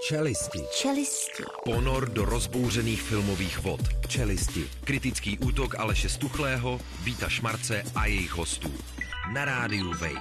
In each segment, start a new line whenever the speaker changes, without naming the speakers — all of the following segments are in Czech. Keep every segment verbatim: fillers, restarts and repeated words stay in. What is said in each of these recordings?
Čelisti.
Čelisti.
Ponor do rozbouřených filmových vod. Čelisti. Kritický útok Aleše Stuchlého, Víta Šmarce a jejich hostů. Na rádiu Wave.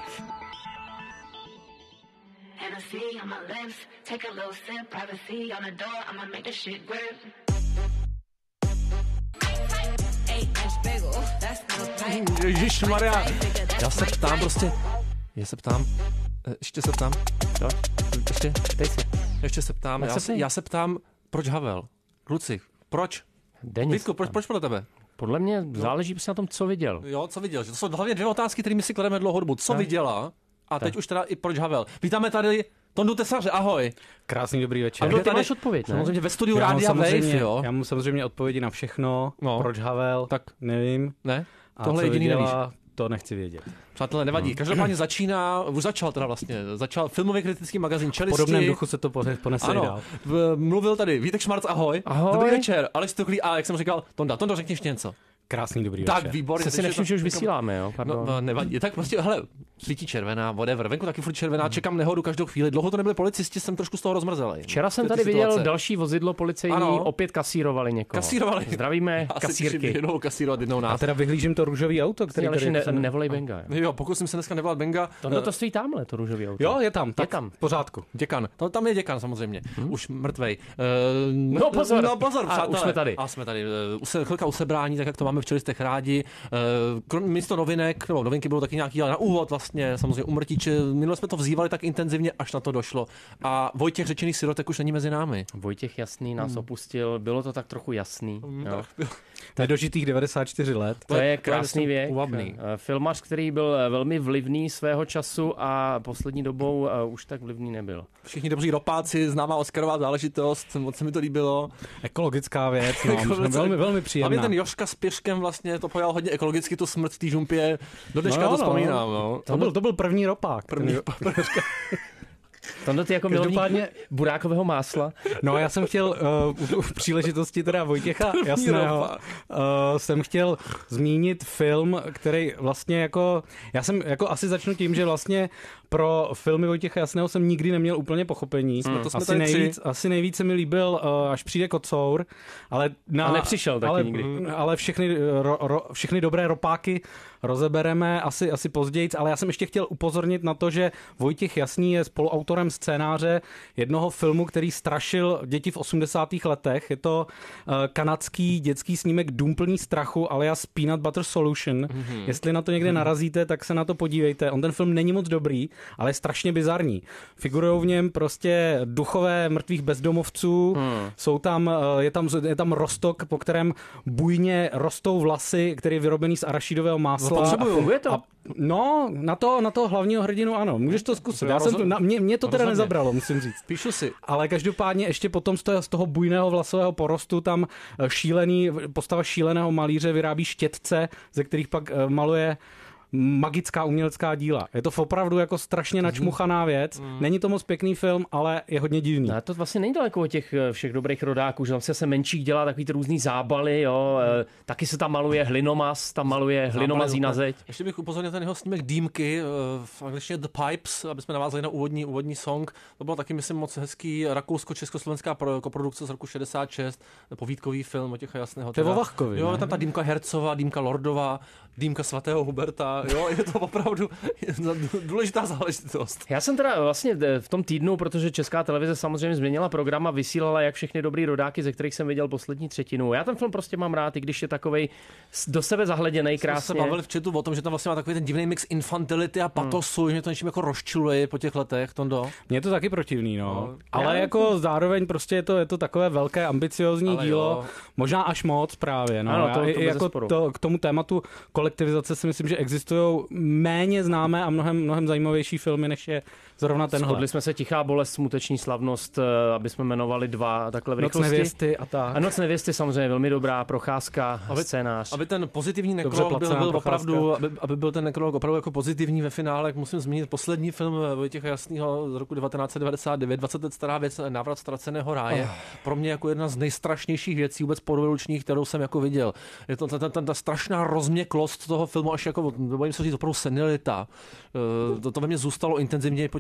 Ježišmarja, já se ptám prostě, já se ptám, ještě se ptám, jo? ještě, dej si, ještě se ptám, já se, já se ptám, proč Havel? Kluci, proč? Vítku, proč, proč podle tebe?
Podle mě záleží na tom, co viděl.
Jo, co viděl, že to jsou hlavně dvě otázky, kterými si klademe dlouhou dobu. Co viděla a teď už teda i proč Havel. Vítáme tady Tondu Tesaře, ahoj.
Krásný dobrý večer.
A ty máš odpověď, ne?
Samozřejmě ve studiu Rádia Wave, jo.
Já mám samozřejmě odpovědi na všechno, no. Proč Havel, tak nevím.
Ne?
A
tohle jediný
viděla,
nevíš.
To nechci vědět.
Přátelé, nevadí. No. Každopádně začíná, už začal teda vlastně, začal filmový kritický magazín Čelisti.
V podobném duchu se to ponese i dál.
V, mluvil tady Vítek Šmarc, ahoj.
Ahoj.
Dobrý večer. Aleš Stuchlý a jak jsem říkal, Tonda, Tondo, řekni ještě něco.
Krásný dobrý
tak,
večer.
Tak, výborně.
Se si nevšiml, že už vysíláme, jo?
No, no, nevadí. Tak prostě, hele, svítí červená, whatever. Venku taky furt červená, čekám nehodu každou chvíli. Dlouho to nebyli policisti, jsem trošku z toho rozmrzelej.
Včera jsem tady viděl situace. Další vozidlo policejní, ano. Opět kasírovali někoho.
Kasírovali.
Zdravíme
asi
kasírky.
Jednou kasírovat, jednou nás.
A teda vyhlížím to růžový auto, který
ale
tady...
Ne, nevolej Benga. Jo,
jo pokusím se dneska nevolat Benga.
To, to stojí tamhle, to růžový auto.
Jo, je tam. Tak
je tam.
V pořádku.
Děkan. To, tam je děkan samozřejmě. Hmm? Už mrtvej. Uh,
no pozor.
No pozor,
a už jsme tady.
A jsme tady. Uh, chvilka usebrání, tak jak to máme v Čelistech rádi. Uh, místo novinek, nebo novinky bylo taky nějaký, ale na úvod vlastně, samozřejmě umrtí. Minule jsme to vzývali tak intenzivně, až na to došlo. A Vojtěch řečený Sirotek už není mezi námi.
Vojtěch Jasný nás hmm. opustil, bylo to tak trochu jasný.
Hmm,
jo.
Nedožitých devadesát čtyři let.
To je krásný věk.
Uvabný.
Filmař, který byl velmi vlivný svého času a poslední dobou už tak vlivný nebyl.
Všichni dobří ropáci, známá Oscarová záležitost, moc se mi to líbilo.
Ekologická věc, no, velmi, velmi příjemná.
A ten Joška s Pěškem vlastně to pojal hodně ekologicky, tu smrt v té žumpě. Do dneška no, to no, vzpomínám. No.
To, byl, to byl první ropák.
První ropák.
Tohle ty jako milovník burákového másla.
No já jsem chtěl uh, v příležitosti teda Vojtěcha Jasného uh, jsem chtěl zmínit film, který vlastně jako, já jsem jako asi začnu tím, že vlastně pro filmy Vojtěcha Jasného jsem nikdy neměl úplně pochopení. Hmm. To asi, nejvíc, asi nejvíc se mi líbil uh, Až přijde kocour, ale na,
a nepřišel taky
ale,
nikdy.
Ale všechny, ro, ro, všechny dobré ropáky rozebereme asi, asi později, ale já jsem ještě chtěl upozornit na to, že Vojtěch Jasný je spoluautorem scénáře jednoho filmu, který strašil děti v osmdesátých letech. Je to uh, kanadský dětský snímek Dům plný strachu alias Peanut Butter Solution. Mm-hmm. Jestli na to někde mm-hmm. narazíte, tak se na to podívejte. On ten film není moc dobrý, ale je strašně bizarní. Figurujou v něm prostě duchové mrtvých bezdomovců, mm. jsou tam, uh, je tam, je tam rostok, po kterém bujně rostou vlasy, který je vyrobený z arašidového másla.
A funguje to?
A, no, na to, na toho hlavního hrdinu ano. Můžeš to zkusit. Já jsem to, na, mě, mě to teda nezabralo, musím říct.
Píšu si.
Ale každopádně ještě potom z toho, z toho bujného vlasového porostu tam šílený, postava šíleného malíře vyrábí štětce, ze kterých pak maluje magická umělecká díla. Je to opravdu jako strašně načmuchaná věc. Mm. Není to moc pěkný film, ale je hodně divný.
No, to vlastně není daleko od těch všech dobrých rodáků, že tam se menších dělá takový ty různý zábaly, jo. Mm. Taky se tam maluje hlinomaz, tam maluje hlinomazí na zeď.
Ještě bych upozornil ten jeho snímek Dýmky, v angličtině The Pipes, aby jsme navázali na úvodní, úvodní song. To bylo taky, myslím, moc hezký rakousko-československá koprodukce z roku šedesát šest, povídkový film o těch Jasného.
To je o Vachkovi,
jo, tam ta Dýmka Hercová, Dýmka Lordová, Dýmka svatého Huberta. Jo, je to opravdu důležitá záležitost.
Já jsem teda vlastně v tom týdnu, protože Česká televize samozřejmě změnila program a vysílala jak všechny dobrý rodáky, ze kterých jsem viděl poslední třetinu. Já ten film prostě mám rád, i když je takovej do sebe zahleděnej krásně.
Jsme se bavili v chatu o tom, že tam vlastně má takový ten divný mix infantility a patosu, hmm. že mě to něčím jako rozčiluje po těch letech, Tondo.
Mně je to taky protivný, no. no ale jako to... zároveň prostě je to, je to takové velké ambiciozní ale dílo, jo. Možná až moc právě. No.
Ano, to, to
jako to, k tomu tématu kolektivizace si myslím, že existují méně známé a mnohem, mnohem zajímavější filmy, než je zrovna tenhle.
Shodli jsme se Tichá bolest, Smuteční slavnost, aby jsme jmenovali dva takhle v rychlosti.
Noc nevěsty a tak.
A Noc nevěsty samozřejmě velmi dobrá procházka, aby, scénář.
Aby ten pozitivní nekrolog byl, byl opravdu, aby, aby byl ten nekrolog opravdu jako pozitivní ve finále, jak musím zmínit poslední film Vojtěcha Jasného z roku devatenáct set devadesát devět, dvacet let stará věc, Návrat ztraceného ráje. Oh. Pro mě jako jedna z nejstrašnějších věcí vůbec porevolučních, kterou jsem jako viděl. Je to ta, ta, ta, ta strašná rozměklost toho filmu, až jako, bojím se říct, opravdu senilita. To, to ve mně zůstalo intenzivně po těch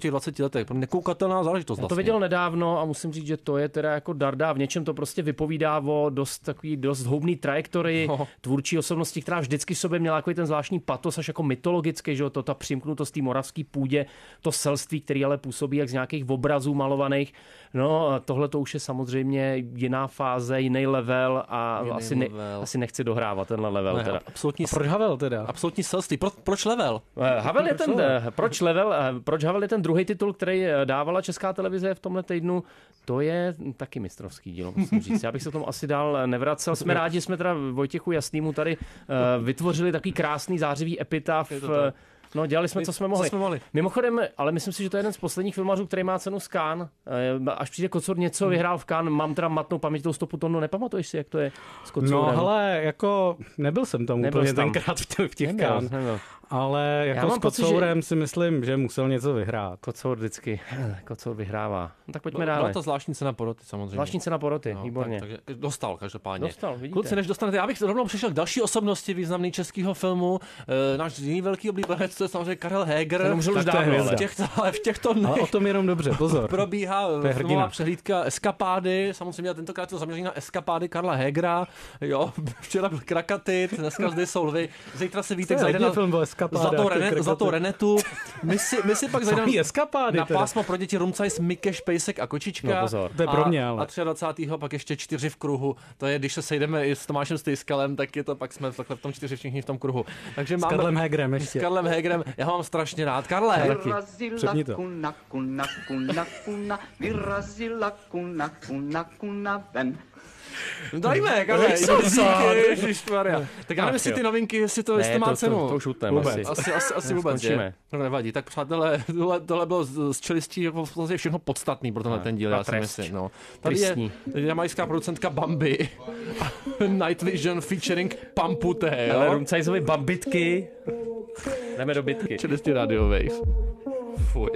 těch dvaceti letech. Nekoukatelná záležitost.
Já to viděl nedávno a musím říct, že to je teda jako darda. V něčem to prostě vypovídá o dost takový dost houbný trajektorii no. tvůrčí osobnosti, která vždycky v sobě měla jako ten zvláštní patos až jako mytologický, že to ta přimknutost té moravské půdě, to selství, který ale působí jak z nějakých obrazů malovaných. No, tohle to už je samozřejmě jiná fáze, jiný level a jiný asi, level. Ne, asi nechci dohrávat tenhle level. Ne, teda.
Absolutní,
proč Havel teda?
Absolutní selství. Pro, proč level?
Havel je ten, proč level? Proč Havel je ten druhý titul, který dávala Česká televize v tomhle týdnu? To je taky mistrovský dílo, musím říct. Já bych se tomu asi dál nevracel. Jsme rádi, jsme teda Vojtěchu Jasnýmu tady uh, vytvořili takový krásný zářivý epitaf. No, dělali jsme, co jsme mohli.
Co jsme mohli.
Mimochodem, ale myslím si, že to je jeden z posledních filmařů, který má cenu z Cannes. Až přijde Kocur něco vyhrál v Cannes, mám teda matnou paměť tou stopu tonu, nepamatuješ si, jak to je s Kocourem?
No, hele, jako nebyl jsem tam
nebyl
úplně
tam.
tenkrát v těch, v těch
nebyl,
Cannes.
Nebyl.
Ale jako s Kocourem si myslím, že musel něco vyhrát.
Kocour vždycky, Kocour vyhrává. No, tak pojďme dále.
Byla to zvláštní cena poroty, samozřejmě.
Zvláštní cena poroty, no, výborně.
Tak, takže dostal každopádně.
Dostal, vidíte.
Kluci, než dostanete, já bych rovnou přišel k další osobnosti významný českého filmu. E, náš jiný velký oblíbenec, to je samozřejmě Karel Heger.
Už dávno,
v těchto, ale v těchto dnech
ale o tom jenom dobře, pozor.
probíhá filmová přehlídka Eskapády, samozřejmě tentokrát to zaměření na Eskapády Karla Hegera. Jo, včera byl Krakatit, dneska zde jsou lvy. Zítra se Vítek zajde na Zlatou, Rene, Zlatou Renetu. My si, my si pak zajdeme na pásmo pro děti Rumcajs, Mikeš, Pejsek a Kočička.
No, pozor.
To je pro mě, ale.
A dvacátého třetího pak ještě čtyři v kruhu. To je, když se sejdeme i s Tomášem Stejskalem, tak je to pak jsme takhle v tom čtyři všichni v tom kruhu. Takže
s
máme,
Karlem Hegerem ještě.
S Karlem Hegerem. Já ho mám strašně rád. Karle,
Přepni to.
Kuna, kuna, kuna, kuna, vyrazila kuna, kuna, kuna, ven.
Dajme, Karle, ježišmarja. Tak já nevím, jestli ty novinky, jestli to, jestli to má cenu.
To, to už utneme asi.
Asi, asi, asi vůbec, že? No nevadí. Tak přátelé, tohle, tohle bylo z čelistí jako všechno podstatný pro tenhle ten díl, já si myslím. No. Tady je jamajská producentka Bambi. Night Vision featuring Pampute.
Ale Rumcajsovi bambitky. Jdeme do bitky.
Čelistí Radio Wave. Fuj.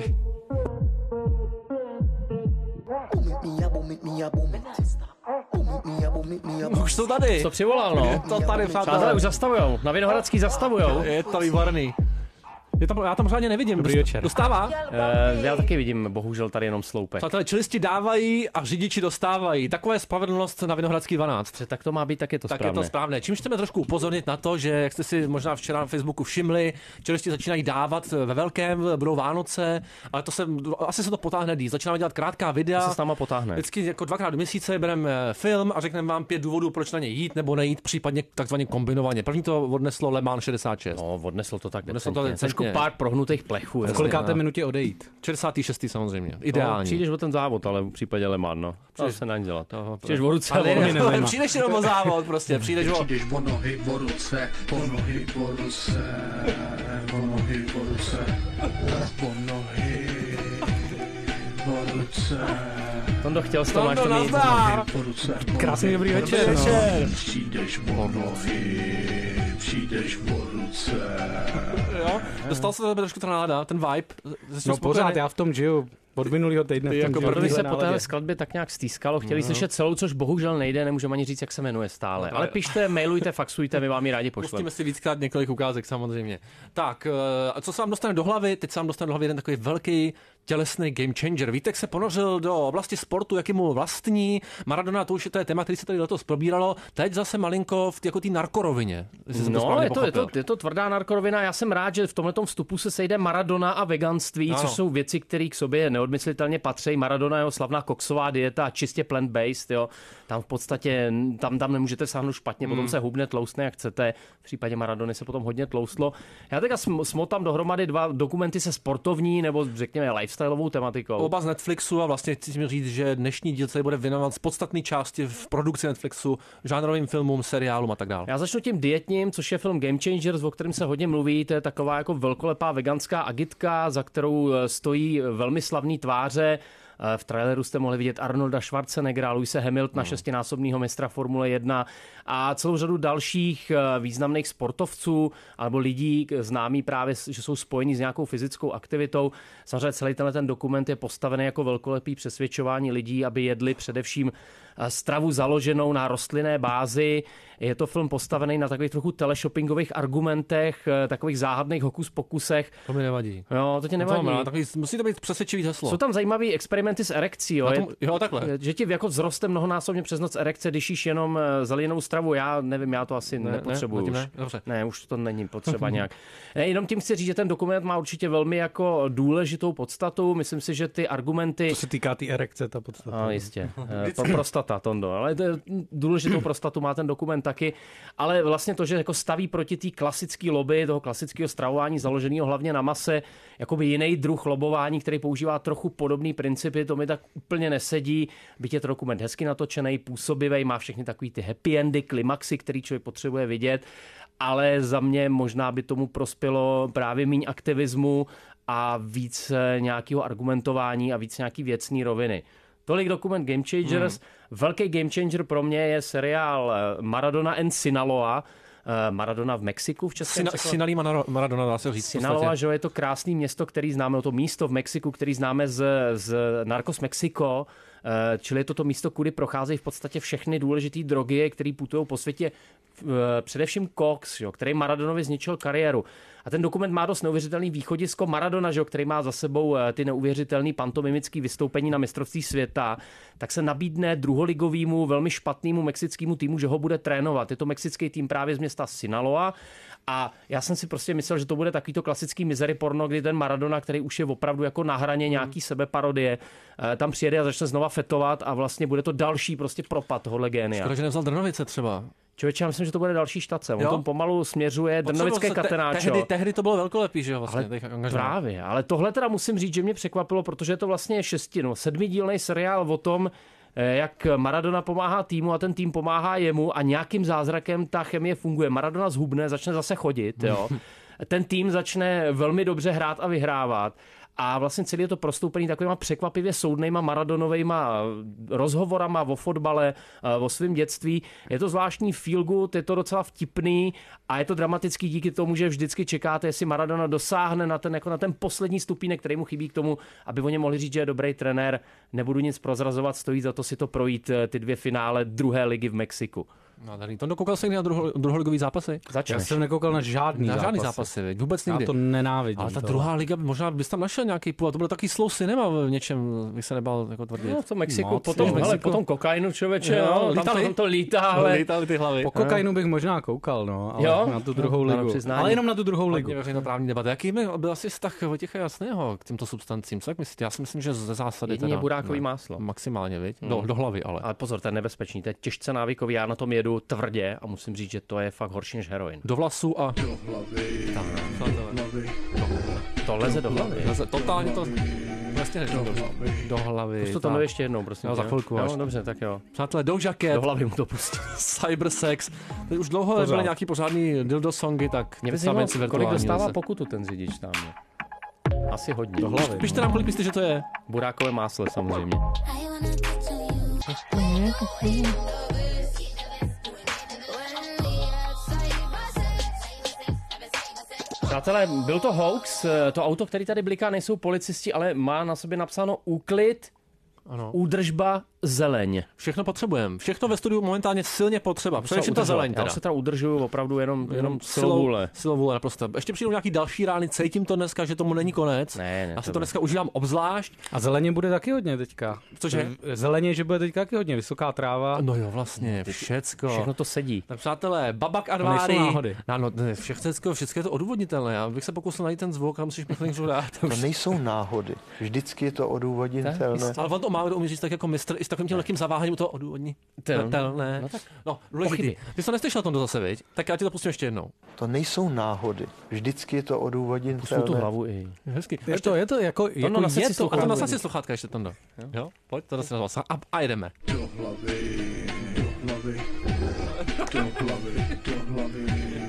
Už jsou tady.
To přivolal, no.
Je to tady, přátelé.
Přátelé už zastavujou. Na Vinohradský zastavujou.
Je to výborný. Je tam, já tam řádně nevidím.
Dobrý večer.
Dostává?
Uh, já taky vidím, bohužel tady jenom sloupek.
Přátelé, čelisti dávají a řidiči dostávají. Taková je spravedlnost na Vinohradský dvanáct.
Tak to má být, tak je to
tak
správné.
Tak je to správné. Čím chceme trošku upozornit na to, že jak jste si možná včera na Facebooku všimli, čelisti začínají dávat ve velkém, budou Vánoce, ale to se, asi se to potáhne díl. Začínáme dělat krátká videa.
To se s náma potáhne.
Vždycky jako dvakrát do měsíce bereme film a řekneme vám pět důvodů, proč na ně jít nebo nejít, případně takzvaně kombinovaně. První to odneslo Le Mans šedesát šest.
No, odneslo to tak.
Odneslo to
trošku pár prohnutých plechů.
V kolikáté minutě odejít?
šedesátý šestý samozřejmě. Ideální.
No, přijdeš o ten závod, ale v případě Le Mans, no. To se na ně dělat. Přijdeš o ruce.
Ale ne, ne, přijdeš jenom o závod, prostě. Přijdeš o...
Přijdeš o nohy, o ruce, o nohy, o ruce, o nohy, o ruce, o nohy, o ruce.
Tondo, chtěl jsi to, máš to mít.
Krásný dobrý večer.
No.
Přijdeš o nohy, přijdeš o ruce.
Jo, dostal se do tebe trošku ta nálada, ten vibe.
No pořád, já v tom žiju. Od minulého týdne.
Jako
Proto se po téhle skladbě tak nějak stýskalo. Chtěli no. slyšet celou, což bohužel nejde, nemůžeme ani říct, jak se jmenuje stále. No, ale pište, mailujte, faxujte, my vám ji rádi pošleme.
Pustíme si víckrát několik ukázek samozřejmě. Tak, a co se vám dostane do hlavy? Teď se vám dostane do hlavy jeden takový velký tělesný game changer. Vítek se ponořil do oblasti sportu, jak je mu vlastní. Maradona, to už je to je téma, který se tady letos probíralo. Teď zase malinko v jako té narkorovině.
No, je to, je, to, je to tvrdá narkorovina. Já jsem rád, že v tomhletom vstupu se sejde Maradona a veganství, ano. což jsou věci, které k sobě neodmyslitelně patří. Maradona, jeho slavná koksová dieta, čistě plant-based, jo. Tam v podstatě, tam, tam nemůžete sáhnout špatně, hmm. potom se hubne, tloustne, jak chcete. V případě Maradony se potom hodně tloustlo. Já teďka smotám dohromady dva dokumenty se sportovní nebo řekněme lifestyleovou tematikou.
Oba z Netflixu a vlastně chci mi říct, že dnešní díl se bude věnovat z podstatné části v produkci Netflixu, žánrovým filmům, seriálům a tak dále.
Já začnu tím dietním, což je film Game Changers, o kterém se hodně mluví. To je taková jako velkolepá veganská agitka, za kterou stojí velmi slavný tváře. V traileru jste mohli vidět Arnolda Schwarzeneggera, Luise Hamiltona, no. šestinásobného mistra Formule jedna a celou řadu dalších významných sportovců alebo lidí známí právě, že jsou spojeni s nějakou fyzickou aktivitou. Samozřejmě celý tenhle ten dokument je postavený jako velkolepý přesvědčování lidí, aby jedli především stravu založenou na rostlinné bázi. Je to film postavený na takových trochu teleshoppingových argumentech, takových záhadných hokus pokusech.
To mi nevadí.
Jo, to tě nevadí.
To mám, takový, musí to být přesvědčivý heslo.
Jsou tam zajímavý experimenty s erekcí. Jo,
tom, jo takhle.
Že ti jako vzroste mnohonásobně přes noc erekce, když jíš jenom zelenou stravu. Já nevím, já to asi ne, nepotřebuju. Ne,
ne?
Už. ne, už to není potřeba nějak. Ne, jenom tím chci říct, že ten dokument má určitě velmi jako důležitou podstatu. Myslím si, že ty argumenty...
To se týká té erekce, ta podstata.
No, jistě. Prostata, Tondo. Ale důležitou prostatu má ten dokument taky. Ale vlastně to, že jako staví proti té klasické lobby, toho klasického stravování založeného hlavně na mase, jakoby jiný druh lobování, který používá trochu podobný principy, to mi tak úplně nesedí. Byť je to dokument hezky natočený, působivý, má všechny takový ty happy endy, klimaxy, který člověk potřebuje vidět, ale za mě možná by tomu prospělo právě míň aktivismu a víc nějakého argumentování a víc nějaký věcný roviny. Tolik dokument Game Changers. Hmm. Velký game changer pro mě je seriál Maradona and Sinaloa. Maradona v Mexiku v českém
Sina, Sinalí Maradona, dá se říct.
Sinaloa, že je to krásný město, který známe, to místo v Mexiku, který známe z, z Narcos Mexico, čili je to to místo, kudy procházejí v podstatě všechny důležité drogy, které putují po světě, především koks, který Maradonovi zničil kariéru. A ten dokument má dost neuvěřitelný východisko Maradona, že, který má za sebou ty neuvěřitelný pantomimický vystoupení na mistrovství světa, tak se nabídne druholigovému, velmi špatnému mexickému týmu, že ho bude trénovat. Je to mexický tým právě z města Sinaloa. A já jsem si prostě myslel, že to bude takový to klasický misery porno, kdy ten Maradona, který už je opravdu jako na hraně nějaký sebeparodie, tam přijede a začne znova fetovat a vlastně bude to další prostě propad tohohle génia.
Škoda, že nevzal Drnovice třeba.
Člověče, já myslím, že to bude další štace. On tom pomalu směřuje Drnovické Catenaccio.
Tehdy, tehdy to bylo velkolepý, že jo? Vlastně,
ale právě, ale tohle teda musím říct, že mě překvapilo, protože je to vlastně šesti, no, sedmidílný seriál o tom, jak Maradona pomáhá týmu a ten tým pomáhá jemu a nějakým zázrakem ta chemie funguje. Maradona zhubne, začne zase chodit, jo. Ten tým začne velmi dobře hrát a vyhrávat. A vlastně celý je to prostoupený takovýma překvapivě soudnejma Maradonovejma rozhovorama o fotbale, o svém dětství. Je to zvláštní feel good, je to docela vtipný a je to dramatický díky tomu, že vždycky čekáte, jestli Maradona dosáhne na ten, jako na ten poslední stupínek, který mu chybí k tomu, aby o něm mohli říct, že je dobrý trenér. Nebudu nic prozrazovat, stojí za to si to projít ty dvě finále druhé ligy v Mexiku.
No, to dokoukal jsi na druho, druholigový zápasy?
Začneš. Já jsem nekoukal na žádný
na
zápasy.
žádný zápasy, veď? Vůbec nikdy.
Já to nenávidím.
Ale ta tohle. Druhá liga, možná bys tam našel nějaký půl, a to byl takový slow cinema v něčem, bych se nebal jako tvrdit.
No, v tom Mexiku, no, potom, hele, Mexiku. Potom kokainu, člověče, no, tam, to, tam to lítá, ale...
Lítali ty hlavy.
Po kokainu bych možná koukal, no, ale jo? Na tu druhou no, ligu. No, ale jenom na tu druhou ligu.
Veřejnoprávní debata. Jaký byl asi vztah Vojtěcha Jasného k těmto substancím? Co jak myslíte? Já si myslím, že ze zásady
jedině teda burákový máslo.
Maximálně, viď? Do, do hlavy, ale.
Ale pozor, to je nebezpečný, to je těžce návykový, já na tom jedu tvrdě. Musím říct, že to je fakt horší než heroin.
Do vlasů a...
Do hlavy.
Tak,
do hlavy.
To leze do hlavy.
Leze, totálně to... Vlastně než do hlavy. Do hlavy.
Pustu to ještě jednou, prosím.
No, za chvilku.
No, dobře, tak jo.
Přátelé, Doja Cat.
Do hlavy mu to pustí.
Cybersex. Teď už dlouho nebyly nějaký pořádný dildo songy, tak...
Mě vyzývalo, kolik dostává zase pokutu ten řidič tam. Asi hodně.
Do hlavy. Pište nám, kolik myslíte, že to je?
Burákové máslo, samozřejmě. Přátelé, byl to hoax, to auto, který tady bliká, nejsou policisti, ale má na sobě napsáno úklid, ano. Údržba, zeleň.
Všechno potřebujeme. Všechno ve studiu momentálně silně potřeba. Především ta zeleň.
Já se teda udržuju opravdu jenom, jenom silou vůle.
Silou vůle, naprosto. Ještě přijdou nějaký další rány, cítím to dneska, že tomu není konec.
Ne, ne,
já se to dneska užívám obzvlášť.
A zeleně bude taky hodně teďka.
Cože?
Zeleně, že bude teďka taky hodně, vysoká tráva.
No jo, vlastně, všecko.
Všechno to sedí.
Tak přátelé, Babak Advári.
To nejsou náhody.
No, no, všechno, všechno je to odůvodnitelné. Já bych se pokusil najít ten zvuk a musíš mi něco dát.
To nejsou náhody. Vždycky je to odůvodnitelné.
Ale on to má umí říct tak jako mistr i s takovým tím lehkým zaváháním to odůvodnitelné.
No tak.
No, důležitý. Ty jsi to neslyšel tom zase, viď? Tak já ti to pustím ještě jednou.
To nejsou náhody. Vždycky je to odůvodnitelné.
Pustil tu hlavu i.
Hezky.
Je to, je to jako,
jako
no,
je to. A to nasaď si sluchátka ještě tam do. Jo? Pojď, to si nazval. A, a jedeme.
Do hlavy, do hlavy, do hlavy, do hlavy.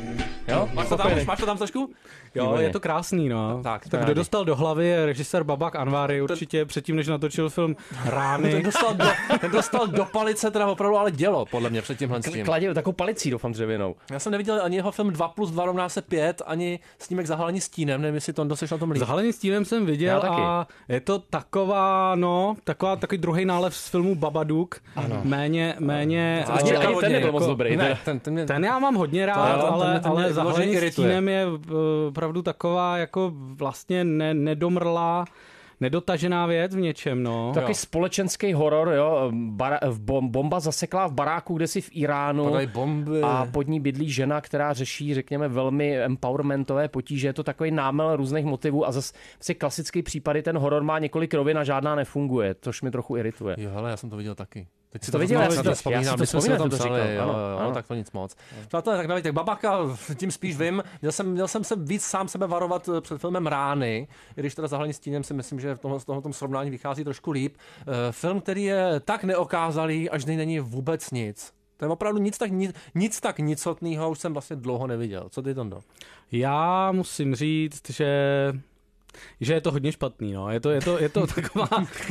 Jo?
Máš to tam, máš to tam trošku?
Jo, je to krásný, no.
Tak,
tak kdo dostal do hlavy je režisér Babak Anvari, určitě předtím, než natočil film Rány.
Ten dostal do, ten dostal do palice teda opravdu ale dělo, podle mě před tímhle s tím.
Kladě takovou palicí, doufám, dřevěnou.
Já jsem neviděl ani jeho film dva plus dva rovná se pět, ani snímek Zahalení stínem, nevím, jestli to doseš na tom líp.
Zahalení stínem jsem viděl a je to taková, no, taková, takový druhý nálev z filmu Babadook. Ano. Méně, méně...
A ani, ani ten nebyl moc dobrý.
Ne, ten, ten, mě... ten já mám hodně rád, to, ale, ten, ten, ale Zahalení stínem je opravdu taková jako vlastně ne, nedomrlá, nedotažená věc v něčem, no.
Takový společenský horor, jo. Bara, v bom, bomba zaseklá v baráku, kde si v Iránu a pod ní bydlí žena, která řeší, řekněme, velmi empowermentové potíže. Je to takový námel různých motivů a zase v klasický případy ten horor má několik rovin a žádná nefunguje, což mi trochu irituje.
Jo, hele, já jsem to viděl taky. Teď si
to,
to
viděl, já si to
vzpomínám,
to
jsme si o tom psali,
říkal,
jo,
ano,
jo,
ano.
tak to nic moc. Přátelé, tak navíc, tak Babaka, tím spíš vím, měl jsem, měl jsem se víc sám sebe varovat před filmem Rány, i když teda Zahalení stínem si myslím, že v tomhle, tomhle srovnání vychází trošku líp. Film, který je tak neokázalý, až nej není vůbec nic. To je opravdu nic tak, nic, nic tak nicotného, už jsem vlastně dlouho neviděl. Co ty, Tondo?
Já musím říct, že že je to hodně špatný, no. Je to, je to, je to taková...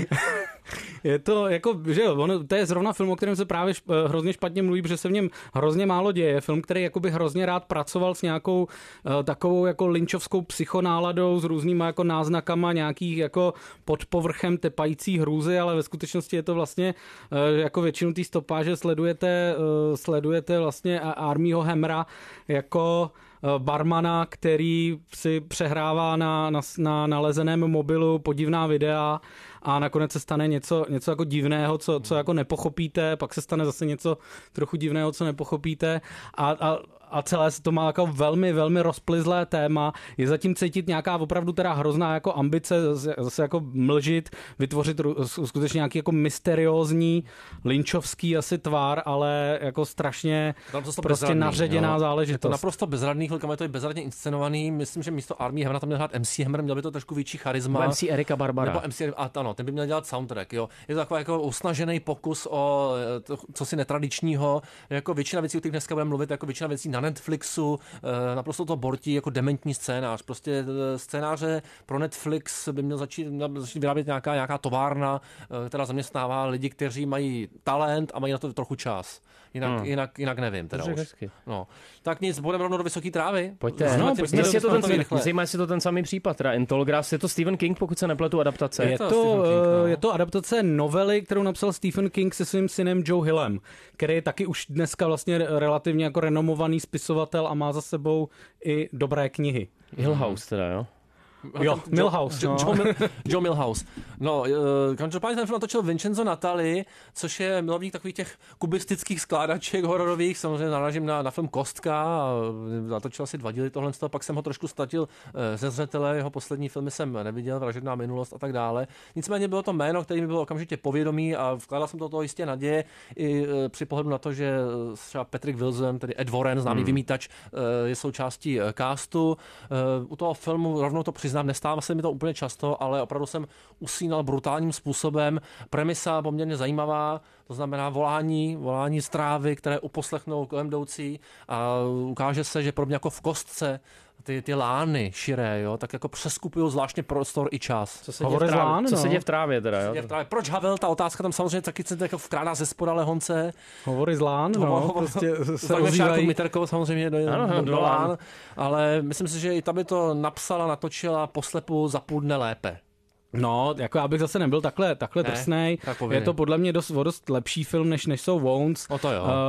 je to jako, že jo, ono, to je zrovna film, o kterém se právě šp, hrozně špatně mluví, protože se v něm hrozně málo děje. Film, který jakoby hrozně rád pracoval s nějakou uh, takovou jako lynchovskou psychonáladou, s různýma jako náznakama nějakých jako pod povrchem tepající hrůzy, ale ve skutečnosti je to vlastně uh, jako většinu té stopáže sledujete, uh, sledujete vlastně Armieho Hammera jako barmana, který si přehrává na, na, na nalezeném mobilu podivná videa a nakonec se stane něco, něco jako divného, co, co jako nepochopíte, pak se stane zase něco trochu divného, co nepochopíte a, a a celé se to má jako velmi, velmi rozplizlé téma. Je zatím cítit nějaká opravdu teda hrozná jako ambice zase jako mlžit, vytvořit skutečně nějaký jako mysteriózní, lynchovský asi tvar, ale jako strašně prostě bezradný, naředěná jo. záležitost.
Je to naprosto bezradný, chvilkama je to bezradně inscenovaný. Myslím, že místo Armie Hammera tam měl hrát M C Hammer, měl by to trošku větší charisma.
M C Erika Barbara.
Nebo M C, a ano, ten by měl dělat soundtrack, jo. Je to takový jako usnažený pokus o to, co si netradičního, jako většina věcí, o kterých dneska budeme mluvit, jako většina věcí na Netflixu, naprosto to bortí jako dementní scénář. Prostě scénáře pro Netflix by měl začít, měl začít vyrábět nějaká, nějaká továrna, která zaměstnává lidi, kteří mají talent a mají na to trochu čas. Jinak, hmm. jinak, jinak nevím. Teda už. No. Tak nic, budeme rovnou do Vysoký trávy.
Pojďte. No, pojďte je to ten, zajímá si to ten samý případ, teda Entolgraphs. Je to Stephen King, pokud se nepletu, adaptace?
Je to, to, King, no. je to adaptace novely, kterou napsal Stephen King se svým synem Joe Hillem, který je taky už dneska vlastně relativně jako renomovaný spisovatel a má za sebou i dobré knihy.
Hill House teda, jo?
Jo, Milhouse.
Joe, no. Joe, Joe Milhouse. No, každopádně ten film natočil Vincenzo Natali, což je milovník takových těch kubistických skládaček hororových, samozřejmě narážím na, na film Kostka, a natočil asi dva díly tohle, pak jsem ho trošku ztratil ze zřetele, jeho poslední filmy jsem neviděl, Vražedná minulost a tak dále. Nicméně bylo to jméno, který mi bylo okamžitě povědomí a vkládal jsem do toho jistě naděje i při pohledu na to, že třeba Patrick Wilson, tedy Ed Warren, známý hmm. vymítač, je součástí castu. U toho filmu rovnou to přiznám, nestává se mi to úplně často, ale opravdu jsem usínal brutálním způsobem. Premisa poměrně zajímavá, to znamená volání, volání z trávy, které uposlechnou kolem jdoucí a ukáže se, že podobně jako v Kostce ty, ty lány širé, jo, tak jako přeskupují zvláštně prostor i čas.
Co se děje v trávě, lán, co no. se děje v trávě teda, jo?
V trávě. Proč Havel, ta otázka tam samozřejmě taky se jako vkrádá ze spoda lehonce.
Hovory z lán, no, no prostě se ozývají.
Miterkou samozřejmě do, ano, do, do lán, ale myslím si, že i ta by to napsala, natočila poslepu za půl dne lépe.
No, jako já bych zase nebyl takhle, takhle ne, drsnej. Tak je to podle mě dost, dost lepší film, než, než jsou Wounds.
O to jo. Uh,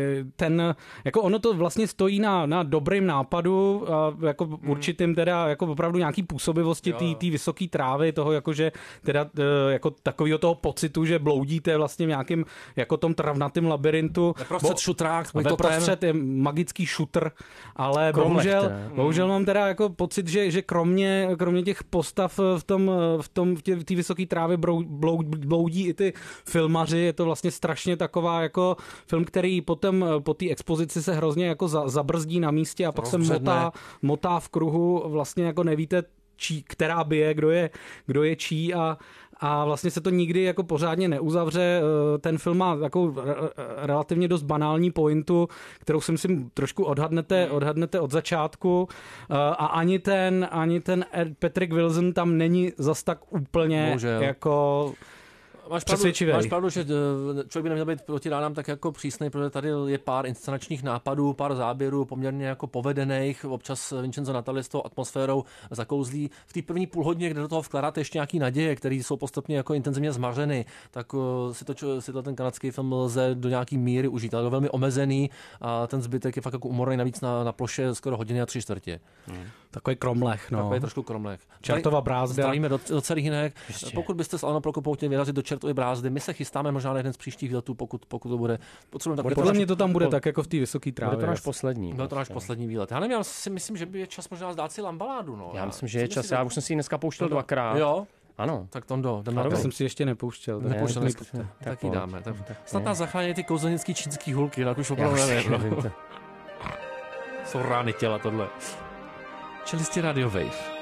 ten, jako ono to vlastně stojí na, na dobrým nápadu, uh, jako hmm. určitým teda, jako opravdu nějaký působivosti té vysoké trávy, toho jakože teda uh, jako takového toho pocitu, že bloudíte vlastně v nějakým jako tom travnatým labirintu.
Veprostřed šutrák.
Veprostřed je magický šutr, ale bohužel, bohužel mám teda jako pocit, že, že kromě, kromě těch postav v tom v tom v té vysoké trávě bloudí i ty filmaři, je to vlastně strašně taková jako film, který potom po té expozici se hrozně jako za, zabrzdí na místě a pak se motá, motá v kruhu, vlastně jako nevíte, čí, která bije, kdo je, kdo je čí a a vlastně se to nikdy jako pořádně neuzavře. Ten film má takovou relativně dost banální pointu, kterou si myslím trošku odhadnete, odhadnete od začátku a ani ten, ani ten Patrick Wilson tam není zas tak úplně Bohužel. jako...
Máš pravdu, máš pravdu, že člověk by neměl být proti ránám tak jako přísnej, protože tady je pár inscenačních nápadů, pár záběrů poměrně jako povedených, občas Vincenzo Natali s tou atmosférou zakouzlí. V té první půlhodině, kde do toho vkládáte ještě nějaký naděje, které jsou postupně jako intenzivně zmařeny, tak si to, si to ten kanadský film lze do nějaký míry užít, ale je velmi omezený a ten zbytek je fakt jako umorný, navíc na, na ploše skoro hodiny a tři čtvrtě. Hmm.
Takový kromlech, no.
Takový trošku kromlech.
Čertova brázda.
Zdravíme do, do celých jinek. Pokud byste s Alenou Prokopou chtěli vyrazit do Čertovy brázdy, my se chystáme možná na jeden z příštích výletů, pokud, pokud to bude. Potřebujeme
tak. Podle mě to tam bude po, tak jako v té vysoké trávě.
Bude to náš poslední.
Bude to náš poslední výlet. Já nevím, já si myslím, že by je čas možná zdát si Lambaládu. No.
Já myslím, že je čas. Já už jsem si ji dneska pouštěl
no,
dvakrát.
Jo.
Ano.
Tak Tondo,
jdeme. Já jsem si ještě nepouštěl.
Tak nepouštěl, ne, tak, tak, tak ji dáme. Tak, tak, snad nás zachrání ty kouzelnický čínský hulky, tak už opravdu nevím. Jsou rány těla tohle. Čelisti Radio Wave.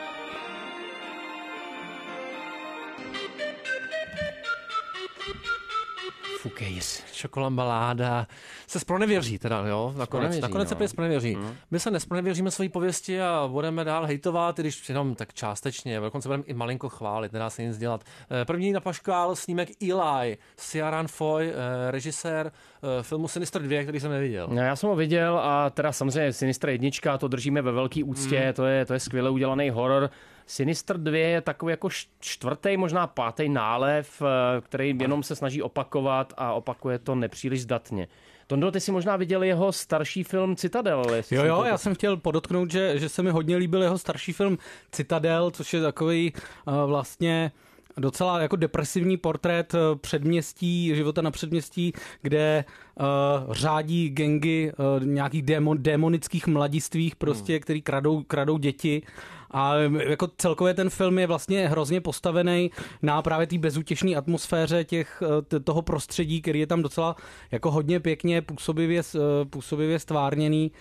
Fukejs.
Čokolambaláda se spronevěří teda, jo? Nakonec, nakonec no. se spronevěří. Hmm. My se nespronevěříme svojí pověsti a budeme dál hejtovat, i když jenom tak částečně. Dokonce budeme i malinko chválit, nedá se nic dělat. První napaškal snímek Eli, Ciarán Foy, režisér filmu Sinister dva, který jsem neviděl.
No, já jsem ho viděl a teda samozřejmě Sinister jednička, to držíme ve velký úctě, hmm. to je, to je skvěle udělaný horor. Sinister dva je takový jako čtvrtý, možná pátý nálev, který jenom se snaží opakovat a opakuje to nepříliš zdatně. Tondo, ty si možná viděl jeho starší film Citadel.
Jo, jo, já jsem chtěl podotknout, že, že se mi hodně líbil jeho starší film Citadel, což je takový uh, vlastně docela jako depresivní portrét předměstí, života na předměstí, kde uh, řádí gengy uh, nějakých démon, démonických mladistvích, prostě, hmm. který kradou, kradou děti. A jako celkově ten film je vlastně hrozně postavený na právě té bezútěšné atmosféře těch, toho prostředí, který je tam docela jako hodně pěkně působivě, působivě stvárněný.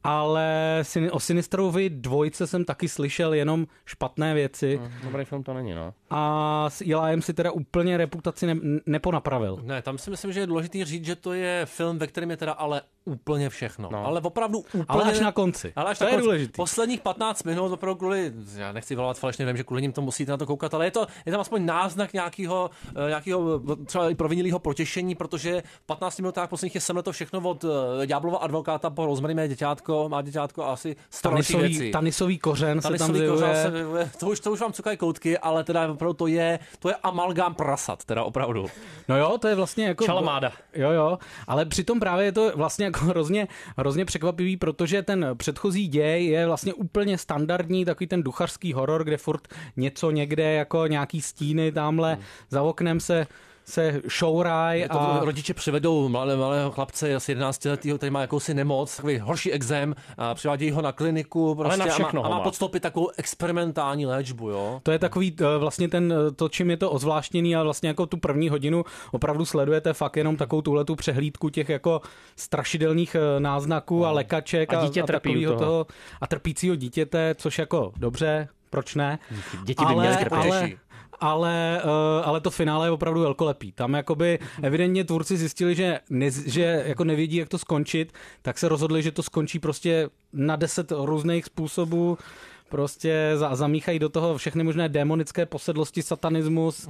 Ale o Sinisterovi dvojce jsem taky slyšel jenom špatné věci.
No, dobrý film to není, no.
A s Eliem si teda úplně reputaci ne, neponapravil.
Ne, tam si myslím, že je důležitý říct, že to je film, ve kterém je teda ale úplně všechno. No. Ale opravdu úplně...
Ale až na konci.
Ale až
to
na
je
konci.
důležitý.
Posledních patnáct minut opravdu kvůli, já nechci volat falešně, vím, že kvůli ním to musíte na to koukat, ale je, to, je tam aspoň náznak nějakého, nějakého třeba i provinilého potěšení, protože v patnácti minutách posledních je semle to všechno od Ďáblova advokáta po Rosemary mé děťátko, má děťátko a asi sto dalších věcí.
Tanisový kořen se tam
zjevuje. To už, to už vám cukají koutky, ale teda opravdu to je, to je amalgám prasat, teda opravdu.
No jo, to je vlastně jako...
Čalamáda.
Jo, jo, ale přitom právě je to vlastně jako hrozně, hrozně překvapivý, protože ten předchozí děj je vlastně úplně standardní, takový ten duchařský horor, kde furt něco někde, jako nějaký stíny tamhle, hmm. za oknem se se šouraj a...
Rodiče přivedou malé, malého chlapce, asi jedenáctiletého, který má jakousi nemoc, takový horší exém, a přivádějí ho na kliniku prostě,
na všechno
a má, má podstoupit takovou experimentální léčbu. Jo?
To je takový vlastně ten, to, čím je to ozvláštněný, a vlastně jako tu první hodinu opravdu sledujete fakt jenom takovou tuhletu přehlídku těch jako strašidelných náznaků no. a lekaček
a, dítě
a, a takového toho. toho a trpícího dítěte, což jako dobře, proč ne?
Děti by měly trpět.
Ale, ale to finále je opravdu velkolepý. Tam jakoby evidentně tvůrci zjistili, že, ne, že jako nevědí, jak to skončit, tak se rozhodli, že to skončí prostě na deset různých způsobů. Prostě zamíchají do toho všechny možné démonické posedlosti, satanismus